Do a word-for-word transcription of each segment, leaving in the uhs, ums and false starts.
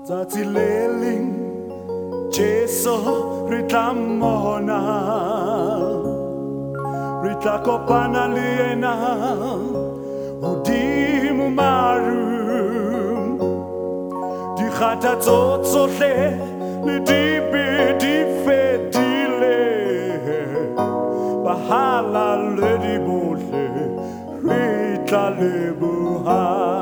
Tsatsi le leng Jesu re tla mmona, re tla kopana le yena hodimo marung. Dikgata tsohle le dibe di fedile, bahala le di bohle re tla leboha.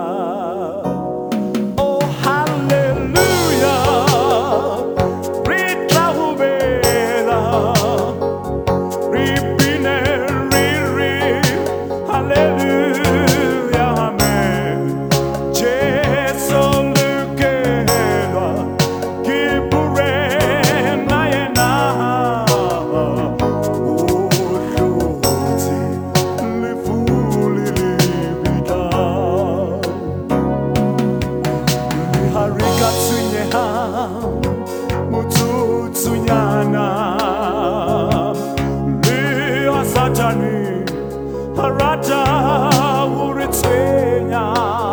Harata uritenya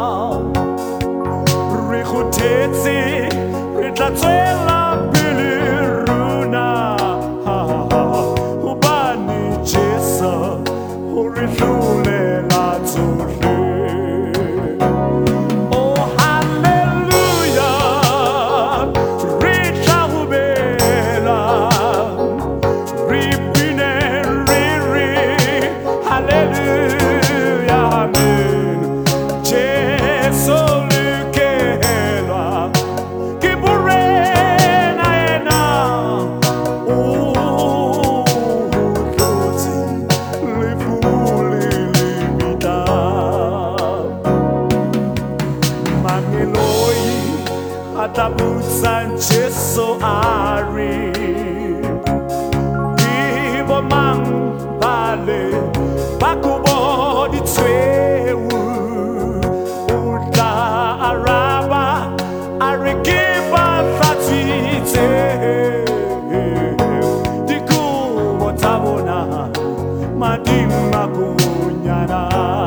re khotetse re tla tswela pele runa hobane Jesu o re hlolela tsohle. Oh hallelujah, re tla ho bela re bine re re hallelujah, amen. Jesu lukelwa ke borena yena, o hlotse lefu le lebita. Mameloi a tla butsa Jesu a re ke bo mang bale bakubo di tshweu, o tla araba a re ke ba hlatswitse dikobo tsa bona madima kunyana.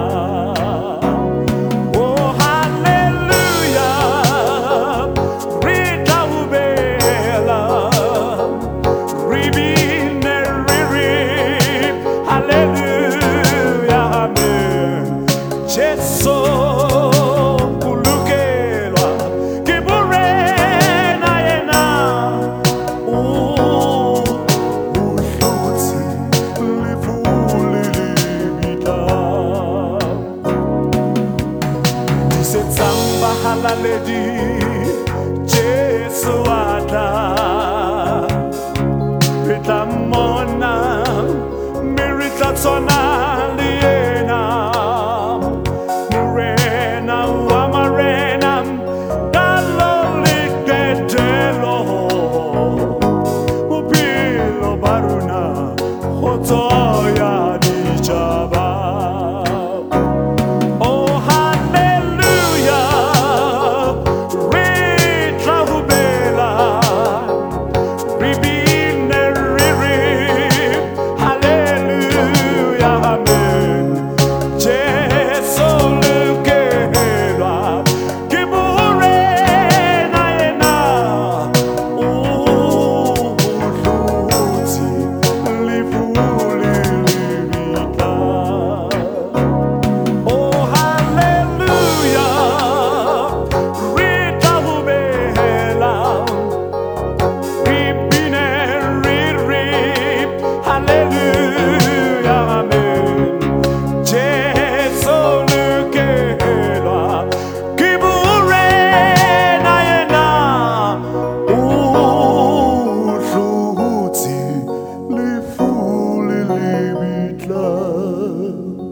Oh hallelujah, re tla ho bela re bine re re hallelujah, Jesu ulukelwa ke borena yena, o hlotse lefu le lebita. Disetsang bahalaledi Jesu a tla, re tla mmona mme re tla tshwana le yena. Morena wa marena dalo litetelo, bophelo ba rona kgotso ya ditjhaba. Oh hallelujah, re tla ho bela re bine re re hallelujah, amen. Jesu lukelwa ke borena yena, o hlotse lefu le lebita. Oh hallelujah, re tla ho bela re bine re re hallelujah, amen. Jesu lukelwa ke borena yena, o hlotse lefu le lebitla.